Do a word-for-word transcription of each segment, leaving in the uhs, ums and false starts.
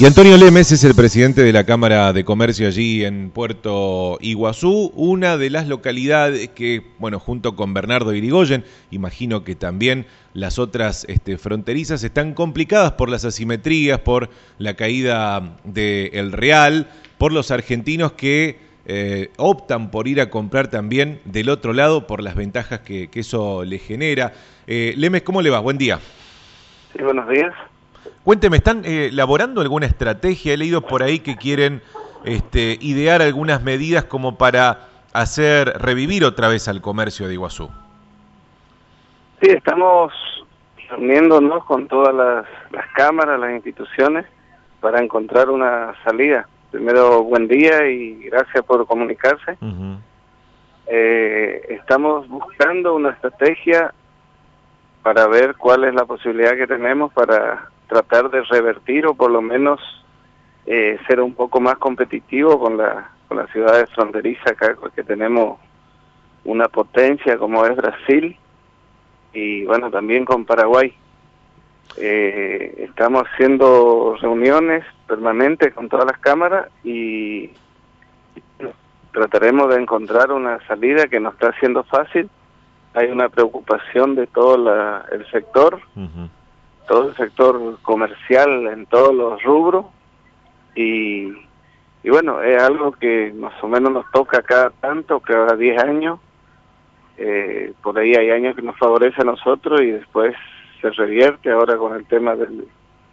Y Antonio Lemes es el presidente de la Cámara de Comercio allí en Puerto Iguazú, una de las localidades que, bueno, junto con Bernardo Irigoyen, imagino que también las otras este, fronterizas están complicadas por las asimetrías, por la caída del real, por los argentinos que eh, optan por ir a comprar también del otro lado por las ventajas que, que eso le genera. Eh, Lemes, ¿cómo le va? Buen día. Sí, buenos días. Cuénteme, ¿están eh, elaborando alguna estrategia? He leído por ahí que quieren este, idear algunas medidas como para hacer revivir otra vez al comercio de Iguazú. Sí, estamos reuniéndonos con todas las, las cámaras, las instituciones, para encontrar una salida. Primero, buen día y gracias por comunicarse. Uh-huh. eh, estamos buscando una estrategia para ver cuál es la posibilidad que tenemos para tratar de revertir o por lo menos eh, ser un poco más competitivo con la con las ciudades fronterizas acá, porque tenemos una potencia como es Brasil y bueno, también con Paraguay. Eh, estamos haciendo reuniones permanentes con todas las cámaras y trataremos de encontrar una salida que no está siendo fácil. Hay una preocupación de todo la, el sector, uh-huh. todo el sector comercial en todos los rubros y, y bueno, es algo que más o menos nos toca cada tanto, cada diez años. Eh, por ahí hay años que nos favorece a nosotros y después se revierte ahora con el tema del,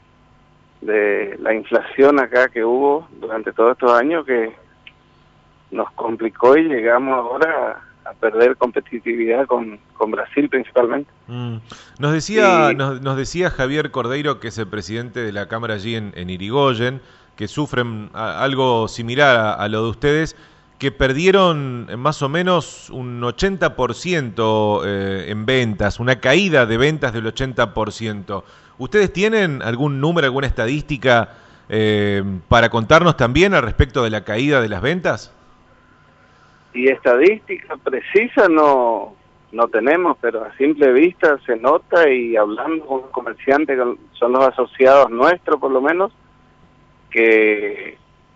de la inflación acá que hubo durante todos estos años, que nos complicó y llegamos ahora a, a perder competitividad con, con Brasil principalmente. Mm. Nos decía y, nos, nos decía Javier Cordeiro, que es el presidente de la Cámara allí en, en Irigoyen, que sufren a, algo similar a, a lo de ustedes, que perdieron más o menos un ochenta por ciento eh, en ventas, una caída de ventas del ochenta por ciento. ¿Ustedes tienen algún número, alguna estadística eh, para contarnos también al respecto de la caída de las ventas? Y estadística precisa no no tenemos, pero a simple vista se nota, y hablando con los comerciantes, que son los asociados nuestros por lo menos, que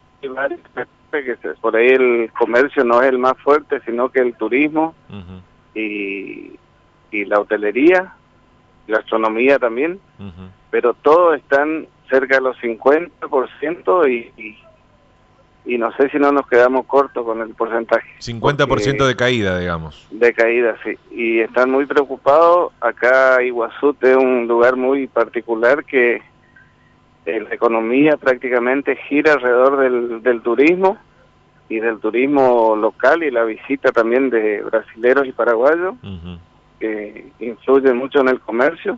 que por ahí el comercio no es el más fuerte, sino que el turismo uh-huh. y, y la hotelería, la gastronomía también, uh-huh. pero todos están cerca de los cincuenta por ciento y, y y no sé si no nos quedamos cortos con el porcentaje. cincuenta por ciento de caída, digamos. De caída, sí. Y están muy preocupados. Acá Iguazú es un lugar muy particular que eh, la economía prácticamente gira alrededor del, del turismo y del turismo local y la visita también de brasileros y paraguayos, uh-huh. que influyen mucho en el comercio.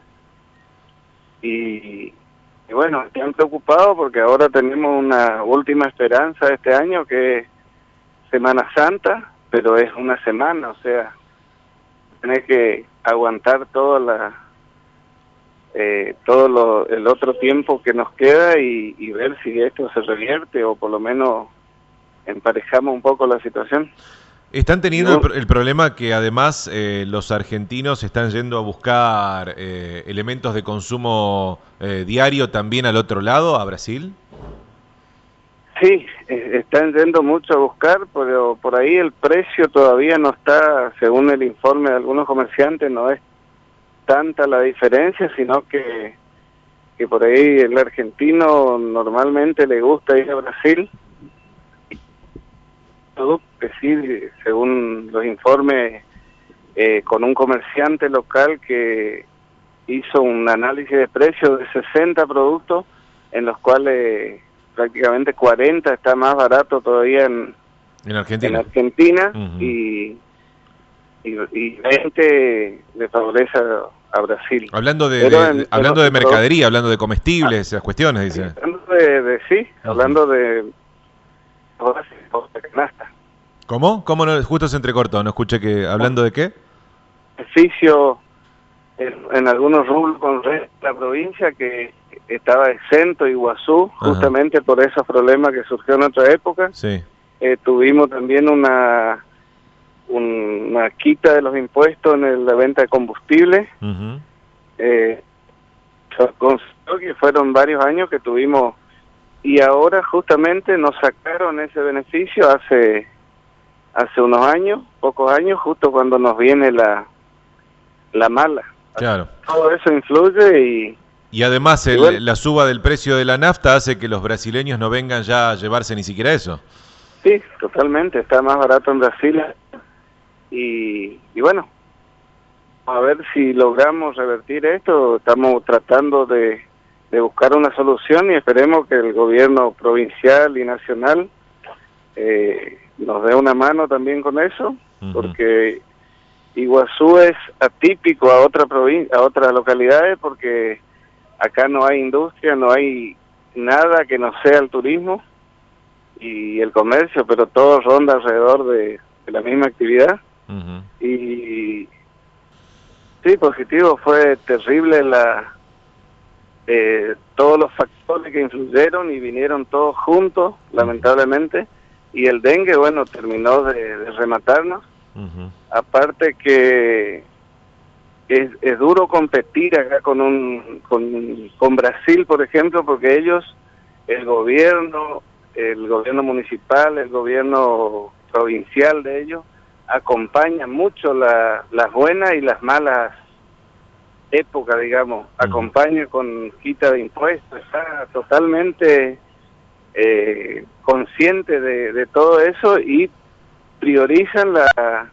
Y... Y bueno, están preocupados porque ahora tenemos una última esperanza este año, que es Semana Santa, pero es una semana, o sea, tenés que aguantar toda la, eh, todo lo, el otro tiempo que nos queda y, y ver si esto se revierte o por lo menos emparejamos un poco la situación. Están teniendo el, el problema que además eh, los argentinos están yendo a buscar eh, elementos de consumo eh, diario también al otro lado, a Brasil. Sí, eh, están yendo mucho a buscar, pero por ahí el precio todavía no está, según el informe de algunos comerciantes, no es tanta la diferencia, sino que, que por ahí el argentino normalmente le gusta ir a Brasil. Que sí, según los informes, eh, con un comerciante local que hizo un análisis de precios de sesenta productos, en los cuales prácticamente cuarenta está más barato todavía en, en Argentina, en Argentina uh-huh. y, y, y veinte le favorece a, a Brasil. Hablando de, de, en, hablando de, de mercadería, hablando de comestibles, esas cuestiones, dice. Hablando de, de sí, uh-huh. hablando de... canasta. ¿Cómo? ¿Cómo no? Justo se entrecortó, no escuché que... ¿Hablando de qué? Beneficio en, en algunos rubros con la provincia que estaba exento Iguazú, ajá. justamente por esos problemas que surgió en otra época. Sí. Eh, tuvimos también una, un, una quita de los impuestos en el, la venta de combustible. Uh-huh. eh, que fueron varios años que tuvimos y ahora justamente nos sacaron ese beneficio hace hace unos años, pocos años, justo cuando nos viene la la mala. Claro. Todo eso influye y... Y además el, y bueno, la suba del precio de la nafta hace que los brasileños no vengan ya a llevarse ni siquiera eso. Sí, totalmente, está más barato en Brasil y, y bueno, a ver si logramos revertir esto. Estamos tratando de, de buscar una solución y esperemos que el gobierno provincial y nacional eh, nos dé una mano también con eso, uh-huh. porque Iguazú es atípico a otra provincia, a otras localidades, porque acá no hay industria, no hay nada que no sea el turismo y el comercio, pero todo ronda alrededor de, de la misma actividad. Uh-huh. Y sí, positivo, fue terrible la eh, todos los factores que influyeron y vinieron todos juntos, lamentablemente, y el dengue, bueno, terminó de, de rematarnos. Uh-huh. Aparte que es, es duro competir acá con un con, con Brasil, por ejemplo, porque ellos, el gobierno, el gobierno municipal, el gobierno provincial de ellos, acompañan mucho la, las buenas y las malas épocas, digamos, uh-huh. acompaña con quita de impuestos, está totalmente eh, consciente de, de todo eso y priorizan la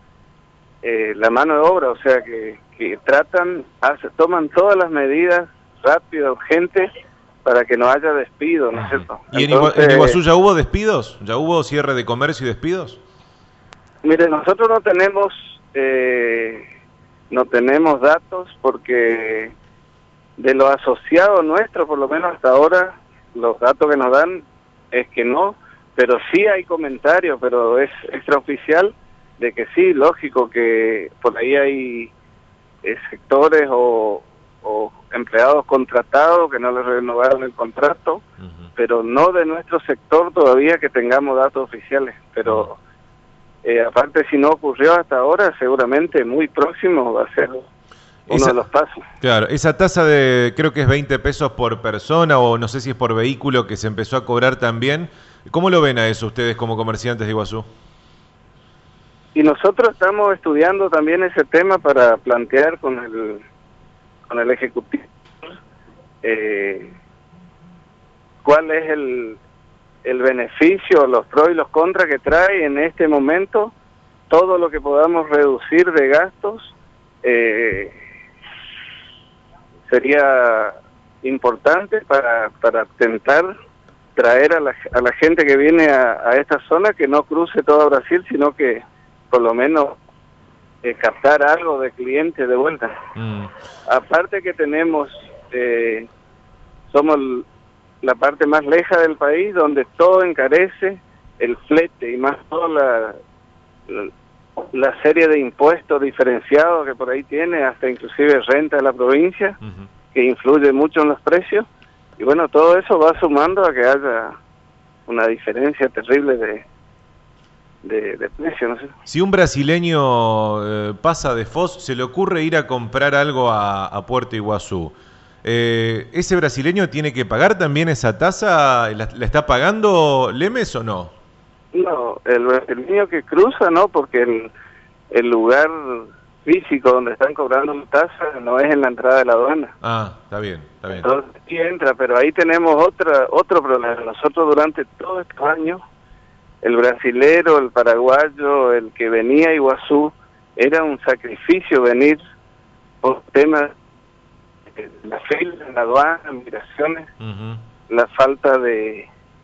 eh, la mano de obra, o sea que, que tratan, hace, toman todas las medidas rápidas, urgentes, para que no haya despido, ¿no es cierto? ¿Y Entonces, en Iguazú ya hubo despidos? ¿Ya hubo cierre de comercio y despidos? Mire, nosotros no tenemos eh, no tenemos datos porque de los asociados nuestros, por lo menos hasta ahora, los datos que nos dan es que no, pero sí hay comentarios, pero es extraoficial, de que sí, lógico que por ahí hay eh, sectores o, o empleados contratados que no les renovaron el contrato, uh-huh. pero no de nuestro sector todavía que tengamos datos oficiales, pero uh-huh. eh, aparte si no ocurrió hasta ahora, seguramente muy próximo va a ser uno esa, de los pasos. Claro, esa tasa de creo que es veinte pesos por persona o no sé si es por vehículo que se empezó a cobrar también. ¿Cómo lo ven a eso ustedes como comerciantes de Iguazú? Y nosotros estamos estudiando también ese tema para plantear con el con el Ejecutivo eh, cuál es el, el beneficio, los pros y los contras que trae en este momento todo lo que podamos reducir de gastos. Eh, sería importante para, para intentar traer a la, a la gente que viene a, a esta zona que no cruce todo Brasil, sino que por lo menos eh, captar algo de clientes de vuelta. Mm. Aparte que tenemos, eh, somos el, la parte más leja del país, donde todo encarece, el flete y más toda la, la, la serie de impuestos diferenciados que por ahí tiene, hasta inclusive renta de la provincia, uh-huh. que influye mucho en los precios. Y bueno, todo eso va sumando a que haya una diferencia terrible de de, de precio, no sé. Si un brasileño eh, pasa de Foz, se le ocurre ir a comprar algo a, a Puerto Iguazú, eh, ¿ese brasileño tiene que pagar también esa tasa? ¿La, la está pagando Lemes o no? No, el brasileño que cruza no, porque el, el lugar físico donde están cobrando la tasa no es en la entrada de la aduana. Ah, está bien, está bien. Entonces sí entra, pero ahí tenemos otra otro problema. Nosotros durante todos estos años, el brasilero, el paraguayo, el que venía a Iguazú, era un sacrificio venir por temas de la fila en la aduana, migraciones, uh-huh. la falta de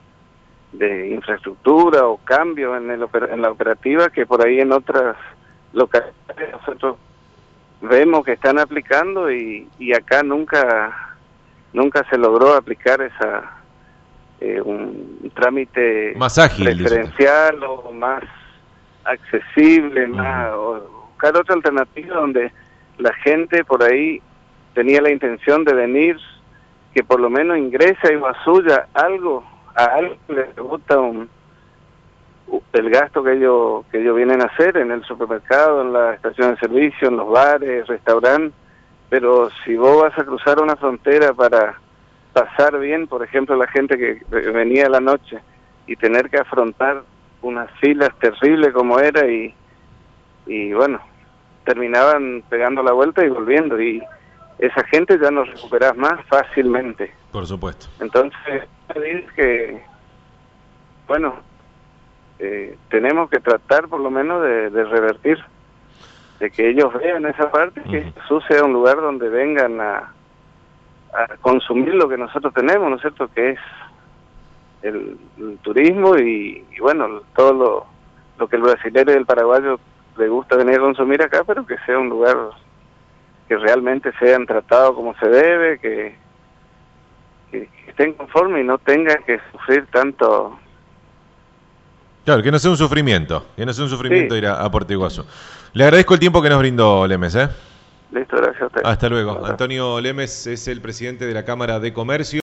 de infraestructura o cambio en, el, en la operativa que por ahí en otras localidades nosotros vemos que están aplicando y, y acá nunca nunca se logró aplicar esa eh, un, un trámite más ágil, preferencial o más accesible, uh-huh. más, o buscar otra alternativa donde la gente por ahí tenía la intención de venir, que por lo menos ingrese a Iguazú ya algo, a algo les gusta un, el gasto que ellos que ellos vienen a hacer en el supermercado, en la estación de servicio, en los bares, restaurantes, pero si vos vas a cruzar una frontera para pasar bien, por ejemplo, la gente que venía a la noche y tener que afrontar unas filas terribles como era y, y bueno, terminaban pegando la vuelta y volviendo, y esa gente ya no recuperás más fácilmente. Por supuesto. Entonces, es que, bueno, eh, tenemos que tratar por lo menos de, de revertir, de que ellos vean esa parte, que uh-huh. Jesús sea un lugar donde vengan a, a consumir lo que nosotros tenemos, ¿no es cierto?, que es el, el turismo y, y bueno, todo lo, lo que el brasileño y el paraguayo le gusta venir a consumir acá, pero que sea un lugar que realmente sean tratados como se debe, que, que, que estén conformes y no tengan que sufrir tanto. Claro, que no sea un sufrimiento, que no sea un sufrimiento Sí. ir a, a Puerto Iguazú. Le agradezco el tiempo que nos brindó Lemes, ¿eh? Listo, gracias a usted. Hasta luego. Antonio Lemes es el presidente de la Cámara de Comercio.